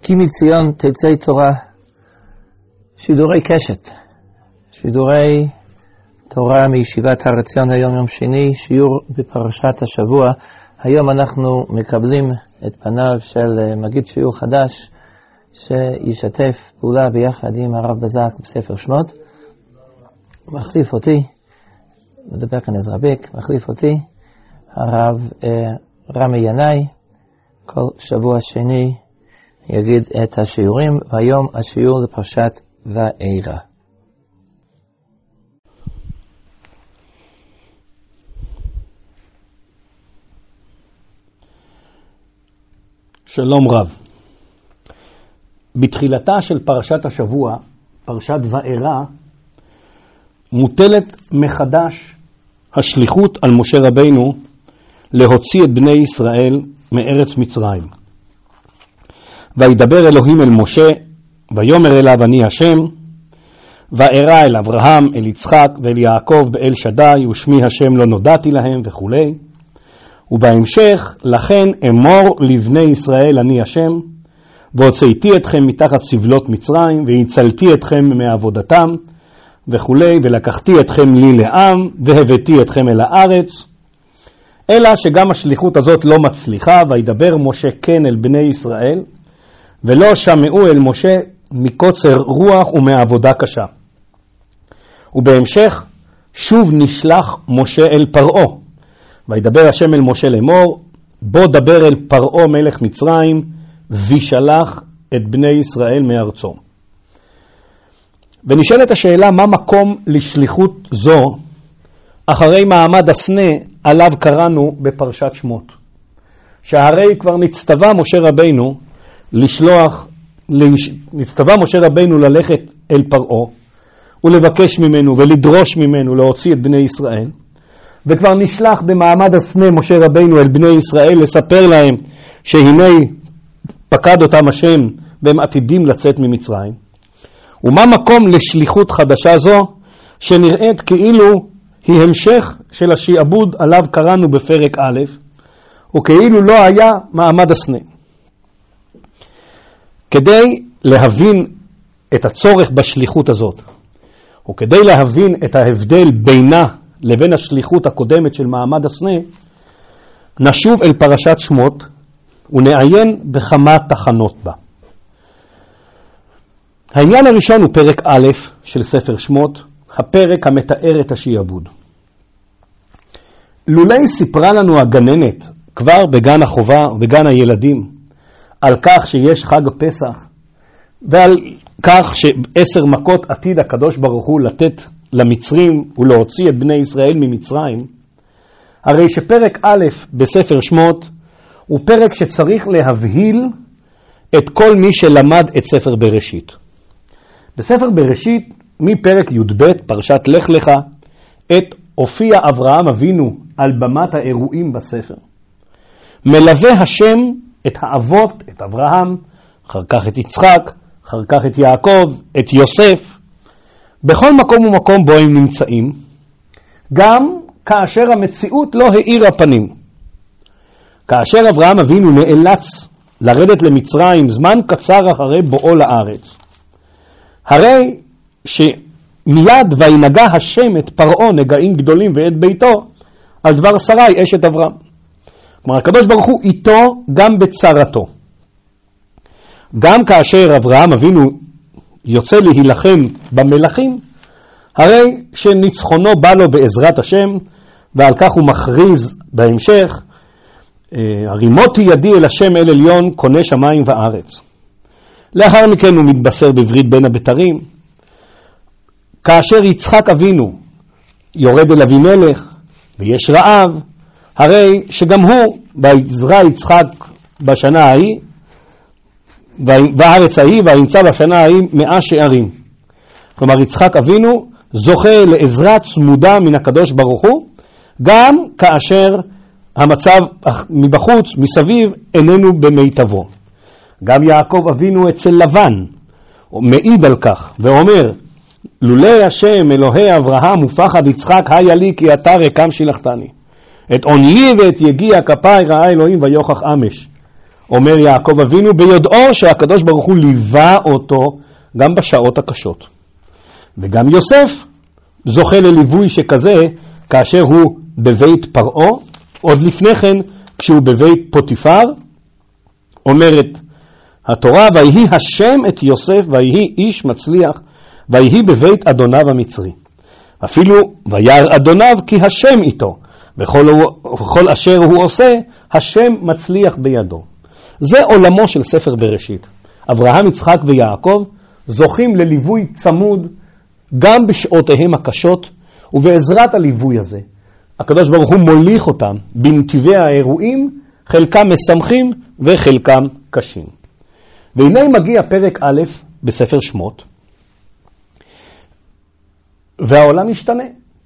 כי מציון תצא תורה, שידורי קשת, שידורי תורה מישיבת הר עציון. היום יום שני, שיעור בפרשת השבוע. היום אנחנו מקבלים את פניו של מגיד שיעור חדש שישתף פעולה ביחד עם הרב בזק בספר שמות. מחליף אותי, מדבר כאן עזרא ביק, מחליף אותי הרב רמי ינאי. כל שבוע שני יגיד את השיעורים, והיום השיעור לפרשת וארא. שלום רב. בתחילתה של פרשת השבוע, פרשת וארא, מוטלת מחדש השליחות על משה רבינו להוציא את בני ישראל מארץ מצרים. וידבר אלוהים אל משה, ויאמר אליו אני השם, וארא אל אברהם, אל יצחק ואל יעקב באל שדי, ושמי השם לא נודעתי להם וכו'. ובהמשך, לכן אמור לבני ישראל אני השם, והוצאתי אתכם מתחת סבלות מצרים, והצלתי אתכם מעבודתם וכו', ולקחתי אתכם לי לעם, והבאתי אתכם אל הארץ. אלא שגם השליחות הזאת לא מצליחה, וידבר משה כן אל בני ישראל, ולא שמעו אל משה מקוצר רוח ומעבודה קשה. ובהמשך שוב נשלח משה אל פרעה, וידבר השם אל משה לאמור, בוא דבר אל פרעה מלך מצרים, וישלח את בני ישראל מארצו. ונשאלת השאלה, מה מקום לשליחות זו אחרי מעמד הסנה עליו קראנו בפרשת שמות? שהרי כבר נצטווה משה רבינו ללכת אל פרעה ולבקש ממנו ולדרוש ממנו להוציא את בני ישראל, וכבר נשלח במעמד הסנה משה רבינו אל בני ישראל לספר להם שהנה פקד אותם השם והם עתידים לצאת ממצרים. ומה מקום לשליחות חדשה זו שנראית כאילו היא המשך של השיעבוד עליו קראנו בפרק א', וכאילו לא היה מעמד הסנה? כדי להבין את הצורך בשליחות הזאת, וכדי להבין את ההבדל בינה לבין השליחות הקודמת של מעמד הסנה, נשוב אל פרשת שמות ונעיין בכמה תחנות בה. העניין הראשון הוא פרק א' של ספר שמות, הפרק המתאר את השיעבוד. לולי סיפרה לנו הגננת כבר בגן החובה ובגן הילדים על כך שיש חג הפסח, ועל כך ש10 מכות עתיד הקדוש ברוך הוא לתת למצרים ולהוציא את בני ישראל ממצרים, הרי שפרק א' בספר שמות הוא פרק שצריך להבהיל את כל מי שלמד את ספר בראשית. בספר בראשית, מפרק י"ב, פרשת לך לך, הופיע אברהם אבינו על במת האירועים בספר. מלווה השם את האבות, את אברהם, אחר כך את יצחק, אחר כך את יעקב, את יוסף, בכל מקום ומקום בו הם נמצאים, גם כאשר המציאות לא האירה פנים. כאשר אברהם אבינו נאלץ לרדת למצרים זמן קצר אחרי בואו לארץ, הרי שמיד וינגע השם את פרעה נגעים גדולים ואת ביתו על דבר שרי אשת אברהם. כלומר, הקדוש ברוך הוא איתו גם בצרתו. גם כאשר אברהם אבינו יוצא להילחם במלכים, הרי שניצחונו בא לו בעזרת השם, ועל כך הוא מכריז בהמשך, הרימותי ידי אל השם אל עליון קונה שמיים וארץ. לאחר מכן הוא מתבשר בברית בין הבתרים. כאשר יצחק אבינו יורד אל אבימלך ויש רעב, הרי שגם הוא ויזרע יצחק בשנה ההיא בארץ ההיא, וימצא בשנה ההיא 100 שערים. כלומר, יצחק אבינו זוכה לעזרה צמודה מן הקדוש ברוך הוא, גם כאשר המצב מבחוץ, מסביב, איננו במיטבו. גם יעקב אבינו אצל לבן מעיד על כך ואומר, לולי השם אלוהי אברהם ופחד יצחק היה לי כי אתה רקם שילחתני. את עוני ואת יגיע כפיי ראה אלוהים ויוכח אמש. אומר יעקב אבינו, ביודעו שהקדוש ברוך הוא ליווה אותו גם בשעות הקשות. וגם יוסף זוכה לליווי שכזה כאשר הוא בבית פרעה, עוד לפני כן כשהוא בבית פוטיפר. אומרת התורה, ויהי השם את יוסף, ויהי איש מצליח, ויהי בבית אדוניו המצרי. אפילו וירא אדוניו כי השם איתו, וכל אשר הוא עושה, השם מצליח בידו. זה עולמו של ספר בראשית. אברהם, יצחק ויעקב זוכים לליווי צמוד גם בשעותיהם הקשות, ובעזרת הליווי הזה הקדוש ברוך הוא מוליך אותם בנתיבי האירועים, חלקם משמחים וחלקם קשים. והנה מגיע פרק א' בספר שמות, והעולם משתנה.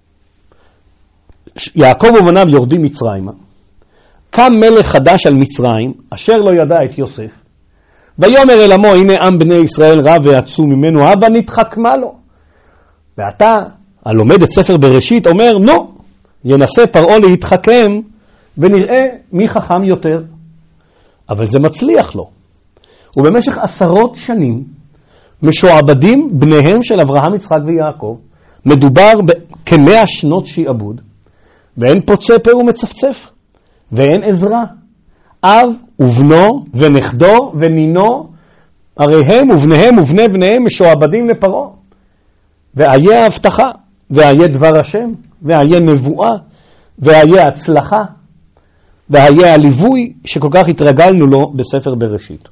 יעקב ובניו יורדים מצרימה, קם מלך חדש על מצרים אשר לא ידע את יוסף, ויאמר אל עמו, הנה עם בני ישראל רב ועצום ממנו, הבה נתחכמה לו. ועתה הלומד את ספר בראשית אומר, נו, ינסה פרעה להתחכם ונראה מי חכם יותר. אבל זה מצליח לו. ובמשך 10 שנים משועבדים בניהם של אברהם, יצחק ויעקב. מדובר כ100 שנות שעבוד, ואין פוצה פה ומצפצף, ואין עזרה. אב ובנו ונכדו ונינו, הרי הם ובניהם ובני בניהם משועבדים לפרעה. ואיה הבטחה, ואיה דבר השם, ואיה נבואה, ואיה הצלחה, ואיה הליווי שכל כך התרגלנו לו בספר בראשית.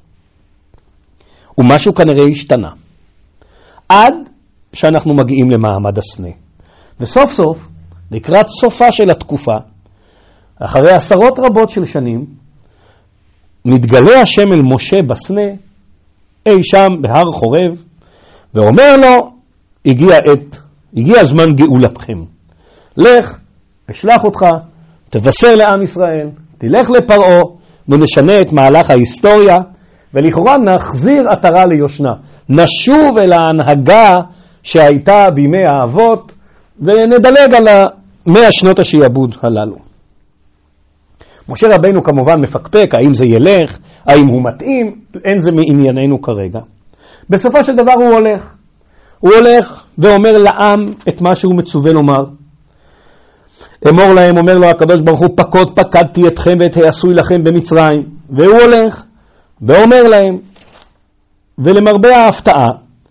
ומשהו כנראה השתנה, עד שאנחנו מגיעים למעמד הסנה. וסוף סוף, לקראת סופה של התקופה, אחרי 10 רבות של שנים, מתגלה השם אל משה בסנה, אי שם בהר חורב, ואומר לו, הגיע זמן גאולתכם. לך, אשלח אותך, תבשר לעם ישראל, תלך לפרעה, ונשנה את מהלך ההיסטוריה, ולכאורה נחזיר עטרה ליושנה. נשוב אל ההנהגה שהייתה בימי האבות, ונדלג על 100 שנות השעבוד הללו. משה רבנו כמובן מפקפק, האם זה ילך, האם הוא מתאים, אין זה מענייננו כרגע. בסופו של דבר הוא הולך ואומר לעם את מה שהוא מצווה לומר. אמור להם, אומר לו הקדוש ברוך הוא, פקדתי אתכם ואת העשוי לכם במצרים. והוא הולך ואומר להם, ולמרבה ההפתעה,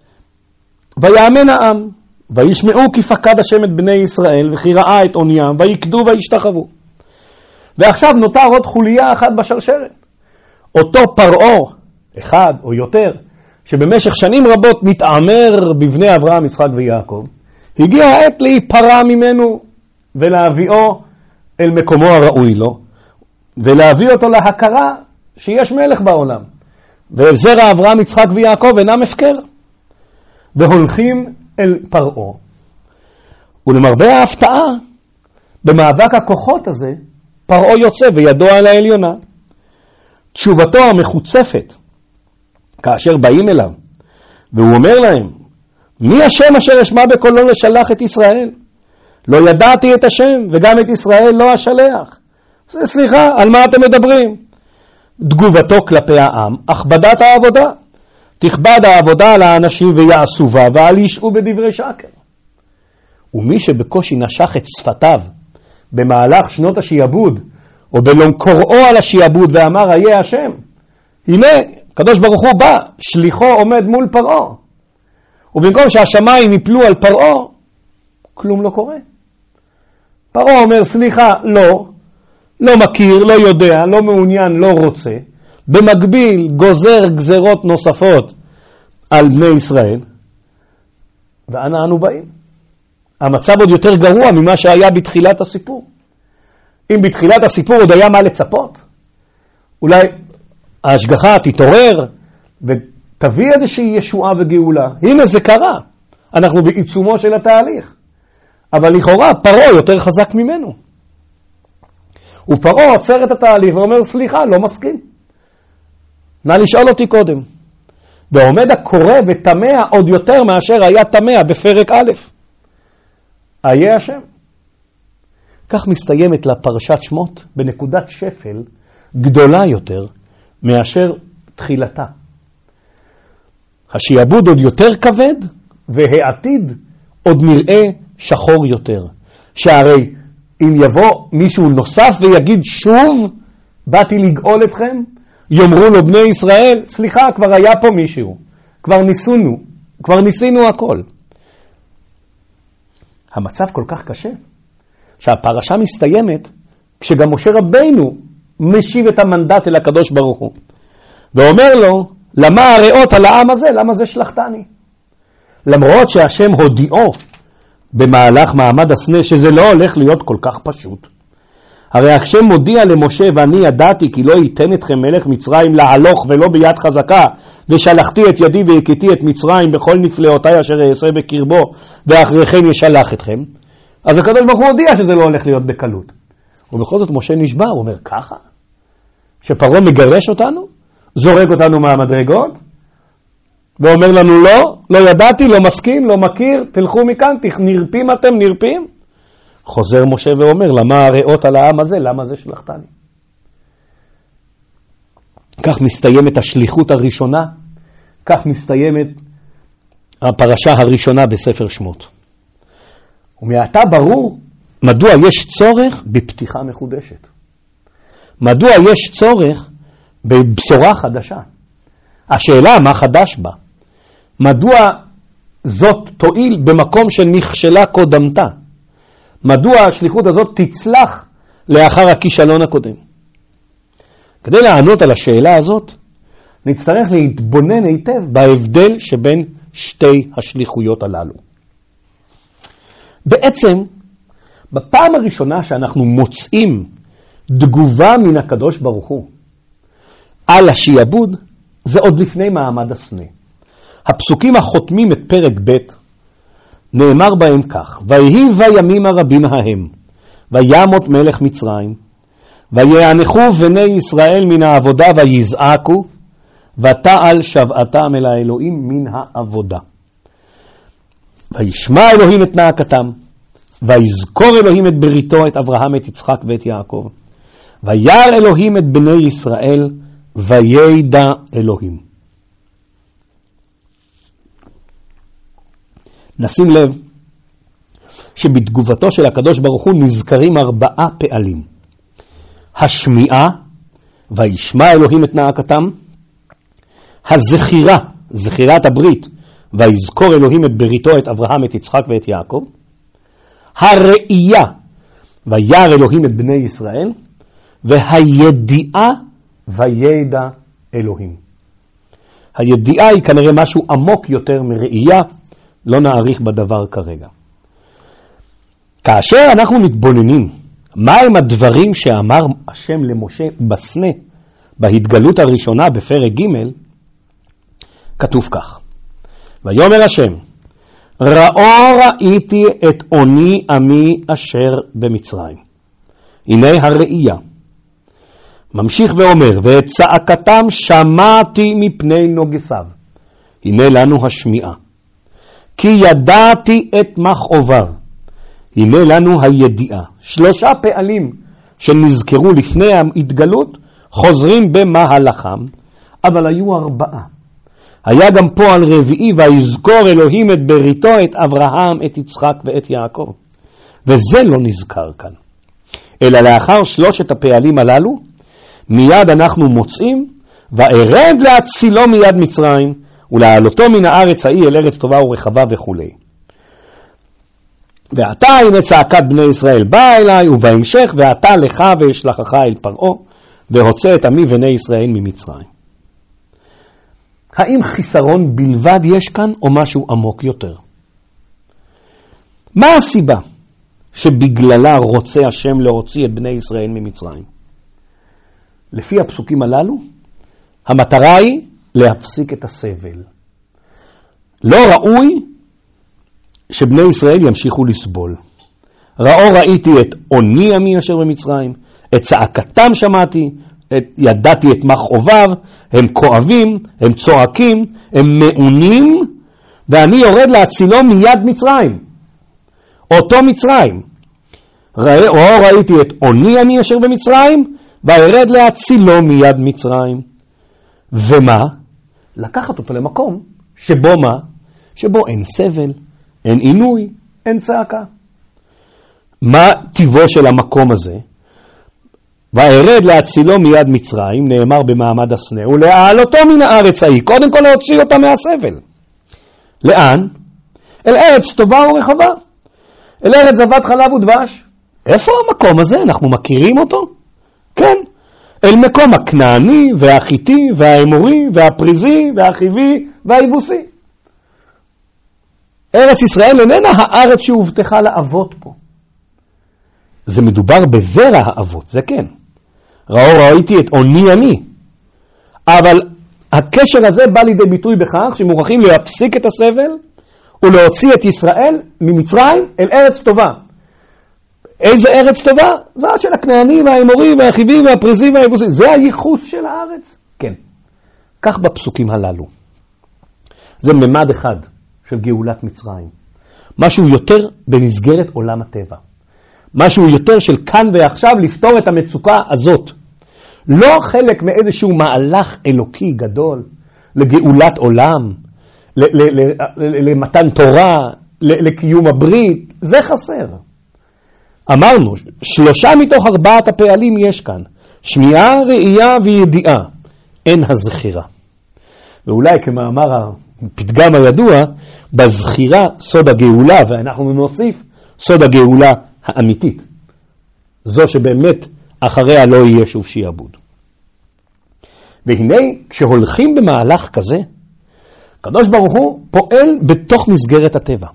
ויאמן העם, וישמעו כי פקד השם את בני ישראל, וכי ראה את עוניים, ויקדו וישתחוו. ועכשיו נותר עוד חוליה אחת בשרשרת. אותו פרעה, אחד או יותר, שבמשך שנים רבות מתעמר בבני אברהם, יצחק ויעקב, הגיע העת להיפרע ממנו ולהביאו אל מקומו הראוי לו, ולהביא אותו להכרה שיש מלך בעולם. וזרע אברהם, יצחק ויעקב אינם הפקר. והולכים אל פרעה. ולמרבה ההפתעה, במאבק הכוחות הזה, פרעה יוצא וידו על העליונה. תשובתו המחוצפת, כאשר באים אליו, והוא אומר להם, מי השם אשר אשמע בקולו לשלח את ישראל? לא ידעתי את השם, וגם את ישראל לא אשלח. סליחה, על מה אתם מדברים? תגובתו כלפי העם, הכבדת העבודה. תכבד העבודה על האנשים ויעשו בה, ואל ישעו בדברי שקר. ומי שבקושי נשך את שפתיו במהלך שנות השעבוד, או בלום קוראו על השעבוד ואמר, איה השם, הנה, הקדוש ברוך הוא בא, שליחו עומד מול פרעה. ובמקום שהשמיים יפלו על פרעה, כלום לא קורה. פרעה אומר, סליחה, לא מכיר, לא יודע, לא מעוניין, לא רוצה. במקביל גוזר גזרות נוספות על בני ישראל. ואנה אנו באים? המצב עוד יותר גרוע ממה שהיה בתחילת הסיפור. אם בתחילת הסיפור עוד היה מה לצפות, אולי ההשגחה תתעורר ותביא איזושהי ישועה וגאולה. הנה זה קרה. אנחנו בעיצומו של התהליך. אבל לכאורה פרעה יותר חזק ממנו. ופרעה עוצר את התהליך ואומר, סליחה, לא מסכים. נא לשאול אותי קודם. ועומד הקורא ותמה עוד יותר מאשר היה תמה בפרק א'. איה השם. כך מסתיימת לה פרשת שמות בנקודת שפל גדולה יותר מאשר תחילתה. השיעבוד עוד יותר כבד, והעתיד עוד נראה שחור יותר. שהרי אם יבוא מישהו נוסף ויגיד שוב, באתי לגאול אתכם, יאמרו לו בני ישראל, סליחה, כבר היה פה מישהו, כבר ניסינו הכל. המצב כל כך קשה, שהפרשה מסתיימת, כשגם משה רבינו משיב את המנדט אל הקדוש ברוך הוא, ואומר לו, למה הרעות על העם הזה, למה זה שלחתני? למרות שהשם הודיעו במהלך מעמד הסנה, שזה לא הולך להיות כל כך פשוט. הרי השם מודיע למשה, ואני ידעתי כי לא ייתן אתכם מלך מצרים להלוך ולא ביד חזקה, ושלחתי את ידי והכיתי את מצרים בכל נפלאותיי אשר אעשה בקרבו, ואחריכם ישלח אתכם. אז הקדוש ברוך הוא הודיע שזה לא הולך להיות בקלות. ובכל זאת משה נשבע, הוא אומר ככה? שפרעה מגרש אותנו? זורק אותנו מהמדרגות? ואומר לנו לא ידעתי, לא מסכים, לא מכיר, תלכו מכאן, נרפים אתם, נרפים? חוזר משה ואומר, למה הרעות על העם הזה, למה זה שלחתני? כך מסתיימת השליחות הראשונה, כך מסתיימת הפרשה הראשונה בספר שמות. ומעתה ברור מדוע יש צורך בפתיחה מחודשת. מדוע יש צורך בבשורה חדשה. השאלה מה חדש בה. מדוע זאת תועיל במקום שנכשלה קודמתה. מדוע השליחות הזאת תצלח לאחר הכישלון הקודם. כדי לענות על השאלה הזאת, נצטרך להתבונן היטב בהבדל שבין שתי השליחויות הללו. בעצם, בפעם הראשונה שאנחנו מוצאים תגובה מן הקדוש ברוך הוא על השיעבוד, זה עוד לפני מעמד הסנה. הפסוקים החותמים את פרק ב' נאמר בהם כך, ויהי בימים הרבים ההם, וימות מלך מצרים, ויענכו בני ישראל מן העבודה ויזעקו, ותעל שבעתם אל האלוהים מן העבודה. וישמע אלוהים את נאקתם, ויזכור אלוהים את בריתו, את אברהם, את יצחק ואת יעקב. וירא אלוהים את בני ישראל, וידע אלוהים. נשים לב שבתגובתו של הקדוש ברוך הוא נזכרים 4 פעלים. השמיעה, וישמע אלוהים את נאקתם. הזכירה, זכירת הברית, ויזכור אלוהים את בריתו, את אברהם, את יצחק ואת יעקב. הראייה, וירא אלוהים את בני ישראל. והידיעה, וידע אלוהים. הידיעה היא כנראה משהו עמוק יותר מראייה, לא נעריך בדבר כרגע. כאשר אנחנו מתבוננים, מהם הדברים שאמר השם למשה בסנה, בהתגלות הראשונה בפרק ג', כתוב כך, ויאמר השם, ראיתי את עוני עמי אשר במצרים. הנה הראייה. ממשיך ואומר, ואת צעקתם שמעתי מפני נוגסיו. הנה לנו השמיעה. כי ידעתי את מכאוביו. הנה לנו הידיעה. 3 פעלים שנזכרו לפני ההתגלות חוזרים במהלכם, אבל היו 4. היה גם פועל רביעי, ויזכור אלוהים את בריתו, את אברהם, את יצחק ואת יעקב. וזה לא נזכר כאן. אלא לאחר 3 הפעלים הללו, מיד אנחנו מוצאים, וארד להצילו מיד מצרים, ולהעלותו מן הארץ ההיא אל ארץ טובה ורחבה וכו'. ועתה הנה צעקת בני ישראל בא אליי, ובהמשך, ועתה לך ואשלחך אל פרעה, והוצא את עמי בני ישראל ממצרים. האם חיסרון בלבד יש כאן, או משהו עמוק יותר? מה הסיבה שבגללה רוצה השם להוציא את בני ישראל ממצרים? לפי הפסוקים הללו, המטרה היא להפסיק את הסבל. לא ראוי שבני ישראל ימשיכו לסבול. ראיתי את עוני עמי אשר במצרים, את צעקתם שמעתי, ידעתי את מכאוביו, הם כואבים, הם צועקים, הם מעונים, ואני יורד להצילו מיד מצרים. אותו מצרים. ראיתי את עוני עמי אשר במצרים, וירד להצילו מיד מצרים. ומה? לקחת אותו למקום שבו מה? שבו אין סבל, אין עינוי, אין צעקה. מה טיבו של המקום הזה? וארד להצילו מיד מצרים, נאמר במעמד הסנה, ולהעלותו מן הארץ ההיא, קודם כל להוציא אותה מהסבל. לאן? אל ארץ טובה ורחבה, אל ארץ זבת חלב ודבש. איפה המקום הזה? אנחנו מכירים אותו? כן, אל מקום הכנעני והחיתי והאמורי והפריזי והחיבי והיבוסי. ארץ ישראל איננה הארץ שהובטחה לאבות פה. זה מדובר בזרע האבות, זה כן. ראיתי את עוני אני. אבל הקשר הזה בא לידי ביטוי בכך שמוכרחים להפסיק את הסבל ולהוציא את ישראל ממצרים אל ארץ טובה. איזה ארץ טובה? זאת של הכנעני והאמורי והחיבי והפריזי והיבוסי. זה הייחוס של הארץ? כן. כך בפסוקים הללו. זה ממד אחד של גאולת מצרים. משהו יותר במסגרת עולם הטבע. משהו יותר של כאן ועכשיו לפתור את המצוקה הזאת. לא חלק מאיזשהו מהלך אלוקי גדול לגאולת עולם, למתן תורה, לקיום הברית. זה חסר. אמרנו, 3 מתוך 4 הפעלים יש כאן. שמיעה, ראייה וידיעה. אין הזכירה. ואולי כמאמר הפתגם הידוע, בזכירה סוד הגאולה, ואנחנו נוסיף סוד הגאולה האמיתית. זו שבאמת אחריה לא יהיה שוב שיעבוד. והנה, כשהולכים במהלך כזה, הקדוש ברוך הוא פועל בתוך מסגרת הטבע.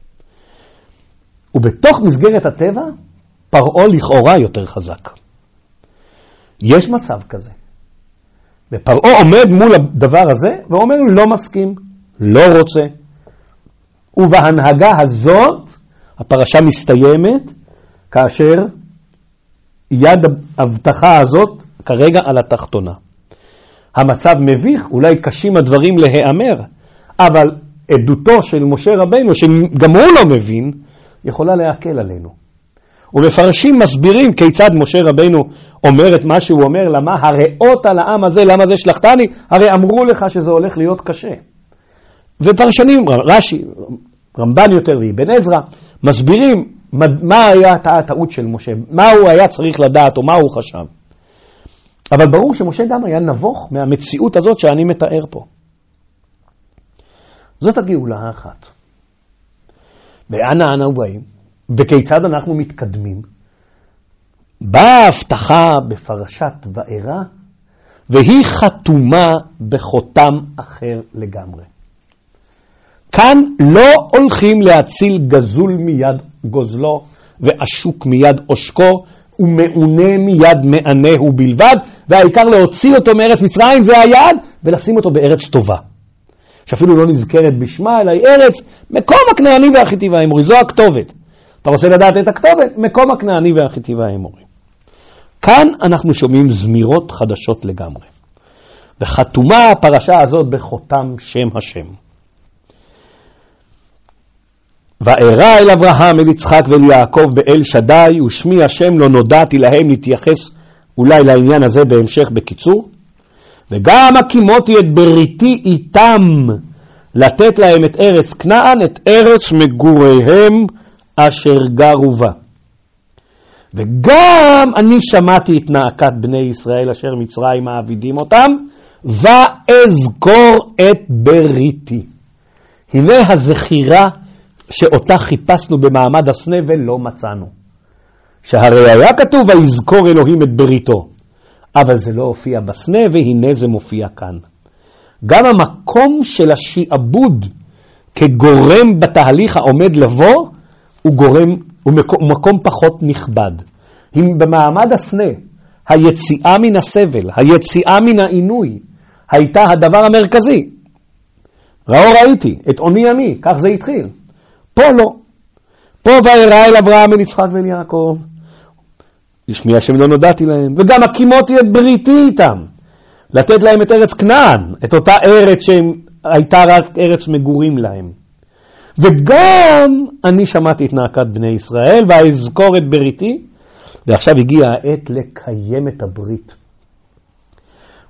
ובתוך מסגרת הטבע, פרעה לכאורה יותר חזק. יש מצב כזה. ופרעה עומד מול הדבר הזה, ואומר לא מסכים, לא רוצה. ובהנהגה הזאת, הפרשה מסתיימת, כאשר יד ההבטחה הזאת כרגע על התחתונה. המצב מביך, אולי קשים הדברים להיאמר, אבל עדותו של משה רבינו, שגם הוא לא מבין, יכולה להקל עלינו. ומפרשים מסבירים כיצד משה רבינו אומר את מה שהוא אומר, למה הראות על העם הזה, למה זה שלחתני, הרי אמרו לך שזה הולך להיות קשה. ופרשנים, רש"י, רמב"ן יותר ואבן עזרא, מסבירים מה היה הטעות של משה, מה הוא היה צריך לדעת או מה הוא חשב. אבל ברור שמשה גם היה נבוך מהמציאות הזאת שאני מתאר פה. זאת הגאולה האחת. ואנה אנו באים? וכיצד אנחנו מתקדמים? באה הבטחה בפרשת וארא, והיא חתומה בחותם אחר לגמרי. כאן לא הולכים להציל גזול מיד גוזלו, ועשוק מיד עושקו, ומעונה מיד מענהו בלבד, והעיקר להוציא אותו מארץ מצרים, זה היעד, ולשים אותו בארץ טובה. שאפילו לא נזכרת בשמה, אלא היא ארץ, מקום הכנעני והחיתי והאמורי. זו הכתובת. אתה רוצה לדעת את הכתובת? מקום הכנעני והחיתי והאמורי. כאן אנחנו שומעים זמירות חדשות לגמרי. וחתומה הפרשה הזאת בחותם שם השם. וארא אל אברהם, אל יצחק ואל יעקב באל שדי, ושמי השם לא נודעתי להם, להתייחס אולי לעניין הזה בהמשך בקיצור. וגם הקימותי את בריתי איתם, לתת להם את ארץ כנען, את ארץ מגוריהם אשר גרו בה. וגם אני שמעתי את נאקת בני ישראל אשר מצרים מעבידים אותם, ואזכור את בריתי. הנה הזכירה שאותה חיפשנו במעמד הסנה ולא מצאנו. שהרי היה כתוב ויזכור אלוהים את בריתו. אבל זה לא הופיע בסנה, והנה זה מופיע כאן. גם המקום של השיעבוד כגורם בתהליך העומד לבוא, הוא מקום פחות נכבד. אם במעמד הסנה, היציאה מן הסבל, היציאה מן העינוי, הייתה הדבר המרכזי. ראיתי, את עוני עמי, כך זה התחיל. פה לא. פה וארא אל אברהם, אל יצחק ואל יעקב. לשמי השם לא נודעתי להם. וגם הקימותי את בריתי איתם. לתת להם את ארץ כנען, את אותה ארץ שהייתה רק ארץ מגורים להם. וגם אני שמעתי את נאקת בני ישראל, ואזכור את בריתי, ועכשיו הגיעה העת לקיים את הברית.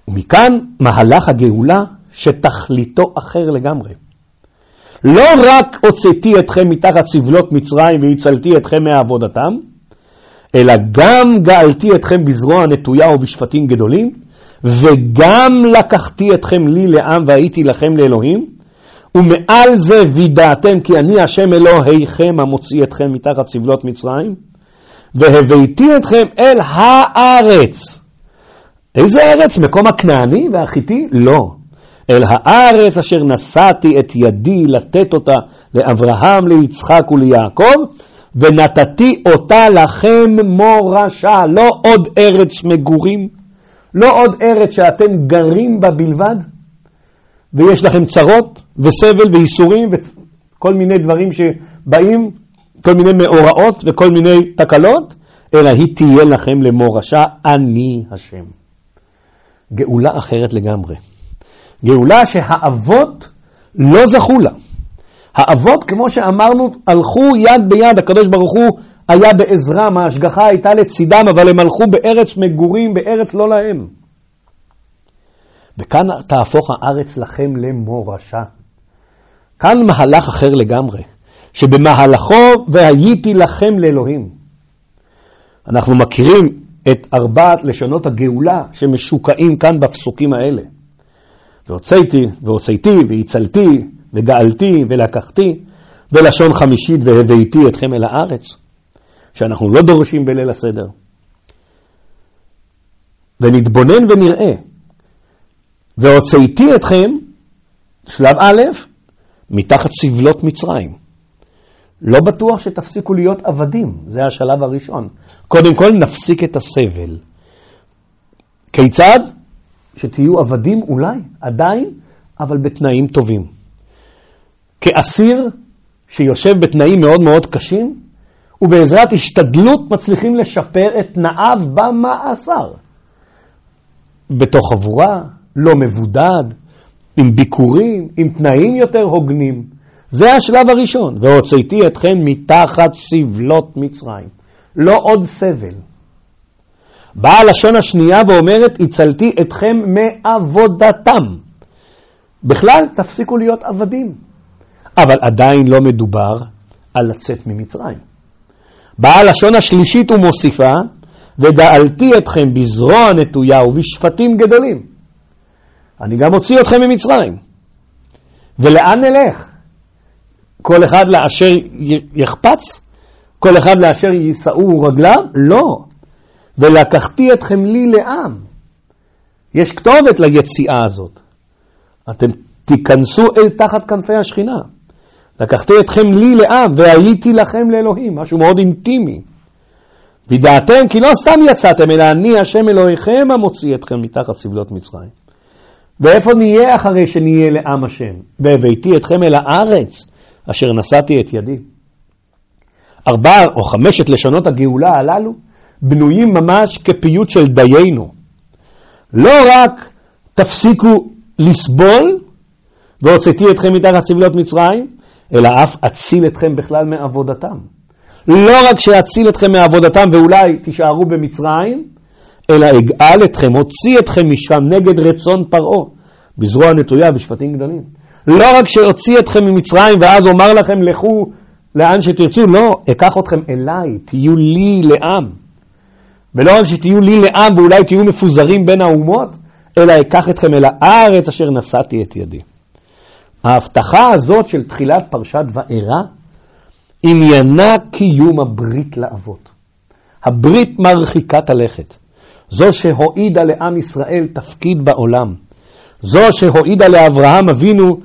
ומכאן מהלך הגאולה שתכליתו אחר לגמרי. לא רק הוצאתי אתכם מתחת סבלות מצרים והצלתי אתכם מעבודתם, אלא גם גאלתי אתכם בזרוע נטויה ובשפטים גדולים, וגם לקחתי אתכם לי לעם והייתי לכם לאלוהים, ומעל זה וידעתם כי אני השם אלוהיכם המוציא אתכם מתחת סבלות מצרים, והבאתי אתכם אל הארץ. איזה ארץ? מקום הכנעני והחיתי? לא. אל הארץ אשר נשאתי את ידי לתת אותה לאברהם, ליצחק וליעקב, ונתתי אותה לכם מורשה. לא עוד ארץ מגורים, לא עוד ארץ שאתם גרים בה בלבד, ויש לכם צרות וסבל וייסורים וכל מיני דברים שבאים, כל מיני מאורעות וכל מיני תקלות, אלא היא תהיה לכם למורשה, אני השם. גאולה אחרת לגמרי. גאולה שהאבות לא זכו לה. האבות, כמו שאמרנו, הלכו יד ביד, הקדוש ברוך הוא היה בעזרם, ההשגחה הייתה לצידם, אבל הם הלכו בארץ מגורים, בארץ לא להם. וכאן תהפוך הארץ לכם למורשה. כאן מהלך אחר לגמרי, שבמהלכו והייתי לכם לאלוהים. אנחנו מכירים את 4 לשונות הגאולה שמשוקעים כאן בפסוקים האלה. והוצאתי והצלתי וגאלתי ולקחתי, ולשון חמישית והבאתי אתכם אל הארץ, שאנחנו לא דורשים בליל הסדר. ונתבונן ונראה, והוצאתי אתכם, שלב א', מתחת סבלות מצרים. לא בטוח שתפסיקו להיות עבדים, זה השלב הראשון. קודם כל נפסיק את הסבל. כיצד? שתהיו עבדים אולי, עדיין, אבל בתנאים טובים. כאסיר שיושב בתנאים מאוד מאוד קשים, ובעזרת השתדלות מצליחים לשפר את תנאיו במאסר. בתוך חבורה, לא מבודד, עם ביקורים, עם תנאים יותר הוגנים. זה השלב הראשון. והוצאתי אתכם מתחת סבלות מצרים. לא עוד סבל. באה הלשון השנייה ואומרת, הצלתי אתכם מעבודתם. בכלל, תפסיקו להיות עבדים. אבל עדיין לא מדובר על לצאת ממצרים. באה הלשון השלישית ומוסיפה, וגאלתי אתכם בזרוע נטויה ובשפטים גדולים. אני גם הוציא אתכם ממצרים. ולאן נלך? כל אחד לאשר יחפץ? כל אחד לאשר יישאו רגליו? לא. ולקחתי אתכם לי לעם. יש כתובת ליציאה הזאת. אתם תיכנסו אל תחת כנפי השכינה. לקחתי אתכם לי לעם והייתי לכם לאלוהים. משהו מאוד אינטימי. וידעתם כי לא סתם יצאתם, אלא אני השם אלוהיכם המוציא אתכם מתחת סבלות מצרים. ואיפה נהיה אחרי שנהיה לעם השם? והבאתי אתכם אל הארץ אשר נשאתי את ידי. 4 או 5 לשונות הגאולה הללו בנויים ממש כפיוט של דיינו. לא רק תפסיקו לסבול והוצאתי אתכם מתחת סבלות מצרים, אלא אף אציל אתכם בכלל מעבודתם. לא רק שאציל אתכם מעבודתם ואולי תישארו במצרים, אלא אגאל אתכם, הוציא אתכם משם נגד רצון פרעה, בזרוע נטויה בשפטים גדולים. לא רק שהוציא אתכם ממצרים ואז אומר לכם לכו לאן שתרצו, לא, אקח אתכם אליי, תהיו לי לעם. ולא רק שתהיו לי לעם ואולי תהיו מפוזרים בין האומות, אלא אקח אתכם אל הארץ אשר נשאתי את ידי. ההבטחה הזאת של תחילת פרשת וארא, עניינה קיום הברית לאבות. הברית מרחיקת הלכת. זו שהועידה לעם ישראל תפקיד בעולם. זו שהועידה לאברהם אבינו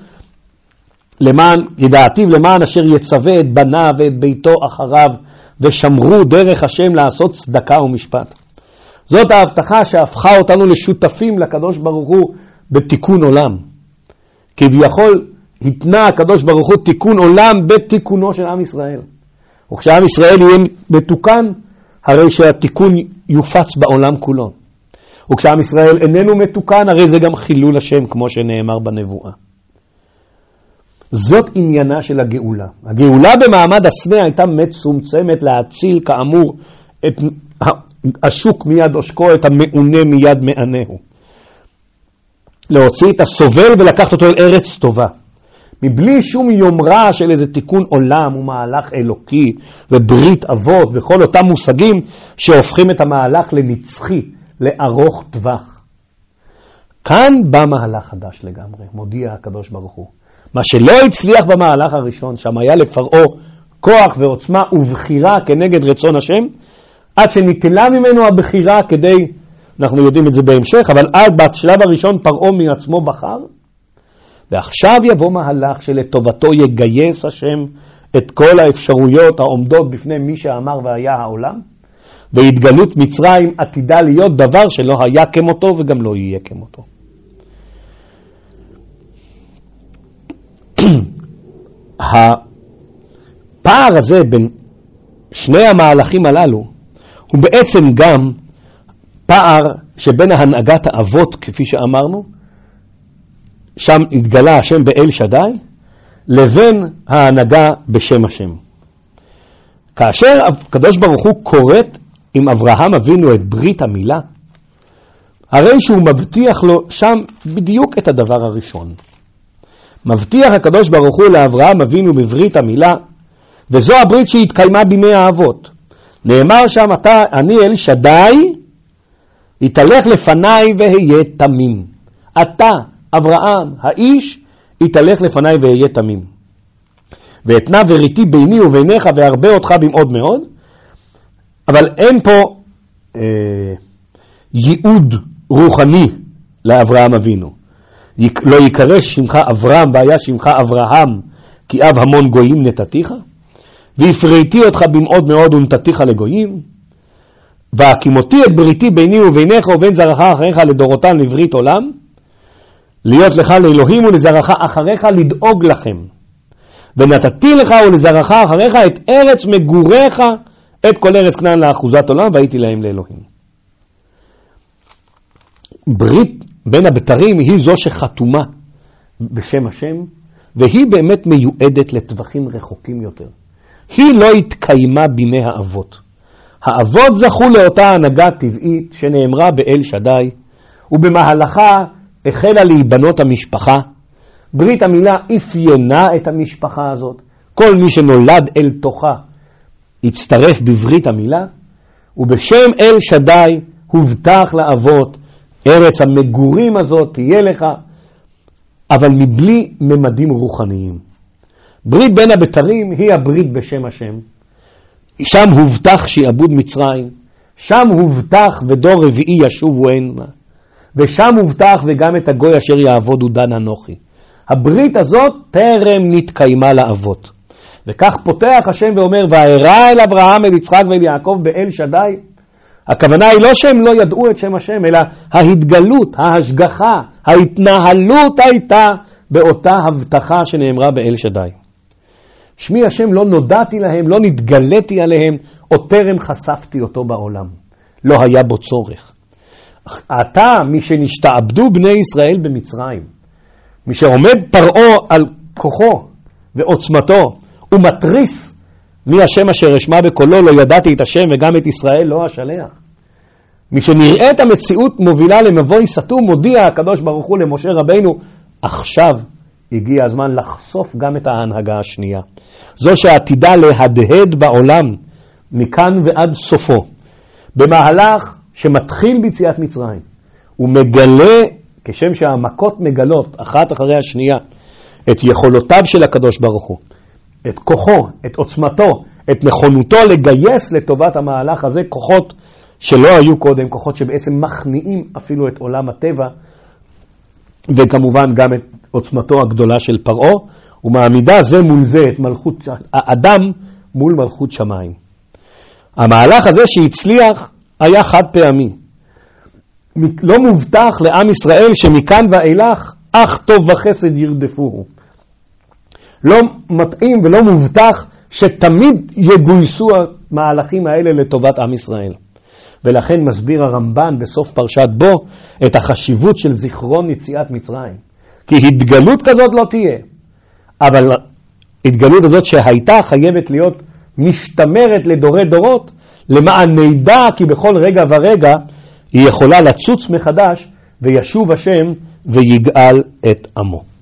למען ידעתיו, למען אשר יצווה את בניו ואת ביתו אחריו, ושמרו דרך השם לעשות צדקה ומשפט. זאת ההבטחה שהפכה אותנו לשותפים לקדוש ברוך הוא בתיקון עולם. כביכול התנה הקדוש ברוך הוא תיקון עולם בתיקונו של עם ישראל. וכשעם ישראל יהיה מתוקן, הרי שהתיקון יופץ בעולם כולו. וכשעם ישראל איננו מתוקן, הרי זה גם חילול השם, כמו שנאמר בנבואה. זאת עניינה של הגאולה. הגאולה במעמד הסנה הייתה מצומצמת להציל כאמור את השוק מיד עושקו, את המעונה מיד מענהו. להוציא את הסובל ולקחת אותו אל ארץ טובה. מבלי שום יומרה של איזה תיקון עולם ומהלך אלוקי וברית אבות וכל אותם מושגים שהופכים את המהלך לנצחי, לארוך טווח. כאן בא מהלך חדש לגמרי, מודיע הקדוש ברוך הוא. מה שלא הצליח במהלך הראשון, שם היה לפרעה כוח ועוצמה ובחירה כנגד רצון השם, עד שניטלה ממנו הבחירה כדי, אנחנו יודעים את זה בהמשך, אבל עד בשלב הראשון פרעה מעצמו בחר, ועכשיו יבוא מהלך שלטובתו יגייס השם את כל האפשרויות העומדות בפני מי שאמר והיה העולם, והתגלות מצרים עתידה להיות דבר שלא היה כמותו וגם לא יהיה כמותו. הפער הזה בין שני המהלכים הללו הוא בעצם גם פער שבין ההנהגת האבות, כפי שאמרנו, שם התגלה השם באל שדי, לבין ההנהגה בשם השם. כאשר הקדוש ברוך הוא קוראת עם אברהם אבינו את ברית המילה, הרי שהוא מבטיח לו שם בדיוק את הדבר הראשון. מבטיח הקדוש ברוך הוא לאברהם אבינו בברית המילה, וזו הברית שהתקיימה בימי האבות. נאמר שם, אני אל שדי, יתהלך לפניי והיה תמים. אתה, אברהם, האיש, יתהלך לפניי והיה תמים. ואתנה וריתי ביני וביניך והרבה אותך במאוד מאוד, אבל אין פה ייעוד רוחני לאברהם אבינו. לא יקרא שמך אברהם והיה שמך אברהם, כי אב המון גויים נתתיך, והפריתי אותך במאוד מאוד ונתתיך לגויים, והקימותי את בריתי ביני וביניך ובין זרעך אחריך לדורותיהם לברית עולם, להיות לך לאלוהים ולזרעך אחריך לדאוג לכם. ונתתי לך ולזרעך אחריך את ארץ מגוריך, את כל ארץ כנען לאחוזת עולם, והייתי להם לאלוהים. ברית בין הבתרים היא זו שחתומה בשם השם, והיא באמת מיועדת לטווחים רחוקים יותר. היא לא התקיימה בימי האבות. האבות זכו לאותה הנהגה טבעית שנאמרה באל שדי, ובמהלכה החלה להיבנות המשפחה. ברית המילה אפיינה את המשפחה הזאת. כל מי שנולד אל תוכה הצטרף בברית המילה, ובשם אל שדי הובטח לאבות, ארץ המגורים הזאת תהיה לך, אבל מבלי ממדים רוחניים. ברית בין הבתרים היא הברית בשם השם. שם הובטח שיעבוד מצרים, שם הובטח ודור רביעי ישובו הנה, ושם הובטח וגם את הגוי אשר יעבודו דן אנוכי. הברית הזאת טרם נתקיימה לאבות. וכך פותח השם ואומר, וארא אל אברהם אל יצחק ואל יעקב באל שדי. הכוונה היא לא שהם לא ידעו את שם השם, אלא ההתגלות, ההשגחה, ההתנהלות הייתה באותה הבטחה שנאמרה באל שדי. שמי השם לא נודעתי להם, לא נתגלתי עליהם, או טרם חשפתי אותו בעולם. לא היה בו צורך. עתה, מי שנשתעבדו בני ישראל במצרים, מי שעומד פרעה על כוחו ועוצמתו, הוא מטריס מי השם אשר אשמע בקולו, לא ידעתי את השם וגם את ישראל לא אשלח. מי שנראה את המציאות מובילה למבוי סתום, מודיע הקדוש ברוך הוא למשה רבינו, עכשיו הגיע הזמן לחשוף גם את ההנהגה השנייה. זו שעתידה להדהד בעולם מכאן ועד סופו. במהלך שמתחיל ביציאת מצרים. הוא מגלה, כשם שהמכות מגלות אחת אחרי השנייה, את יכולותיו של הקדוש ברוך הוא. את כוחו, את עוצמתו, את נכונותו לגייס לטובת המהלך הזה, כוחות שלא היו קודם, כוחות שבעצם מכניעים אפילו את עולם הטבע, וכמובן גם את עוצמתו הגדולה של פרעה, ומעמידה זה מול זה את מלכות האדם מול מלכות שמיים. המהלך הזה שהצליח היה חד פעמי. לא מובטח לעם ישראל שמכאן ואילך אך טוב וחסד ירדפוהו. לא מתאים ולא מובטח שתמיד יגויסו המהלכים האלה לטובת עם ישראל. ולכן מסביר הרמב"ן בסוף פרשת בו את החשיבות של זיכרון יציאת מצרים. כי התגלות כזאת לא תהיה. אבל התגלות הזאת שהייתה חייבת להיות משתמרת לדורי דורות, למען נדע כי בכל רגע ורגע היא יכולה לצוץ מחדש וישוב השם ויגאל את עמו.